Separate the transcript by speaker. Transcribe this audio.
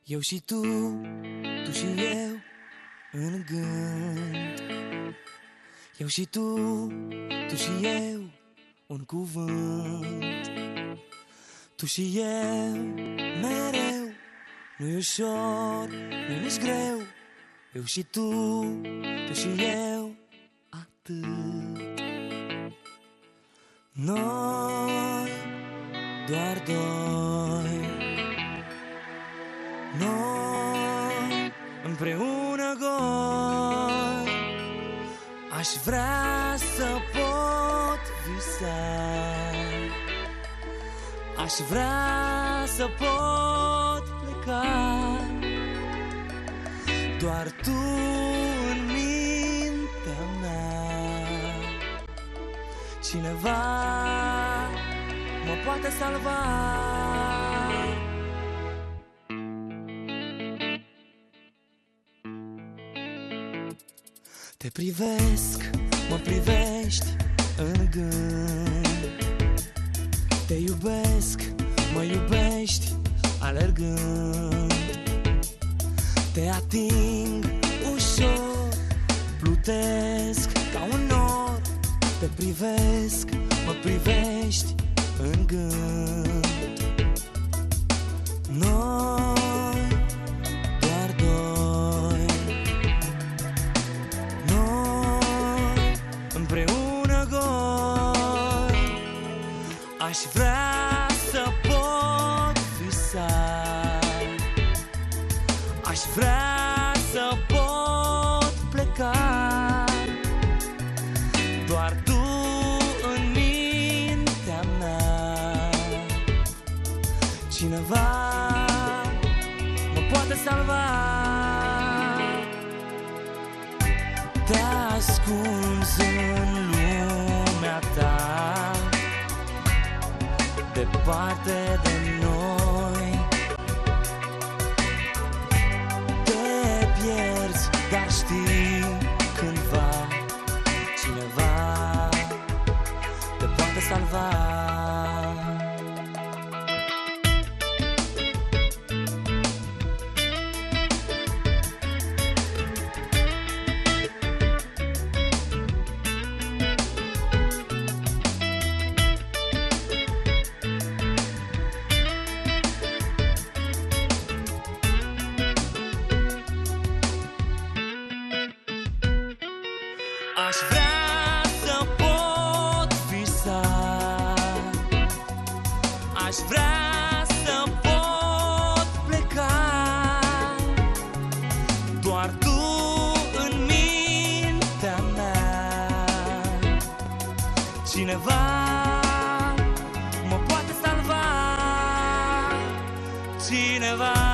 Speaker 1: Eu și tu și eu în gând. Eu și tu și eu un cuvânt. Tu și eu mereu, nu-i ușor, nu-i nici greu. Eu și tu și eu atât. Noi, doar doi. Noi, împreună goi. Aș vrea să pot visa. Aș vrea să pot pleca. Doar tu în mintea mea. Cineva mă poate salva. Te privesc, mă privești în gând. Te iubesc, mă iubești alergând. Te ating ușor, plutesc ca un nor. Te privesc, mă privești în gând. Noi, doar doi. Noi, împreună goi. Aș vrea să pot visa. Aș vrea să pot pleca. Doar tu în mintea mea. Cineva mă poate salva. Te ascunzi în lumea ta, departe de noi. Te pierzi, dar știi cândva cineva te poate salva. Aș vrea să pot visa. Aș vrea să pot pleca. Doar tu în mintea mea. Cineva mă poate salva. Cineva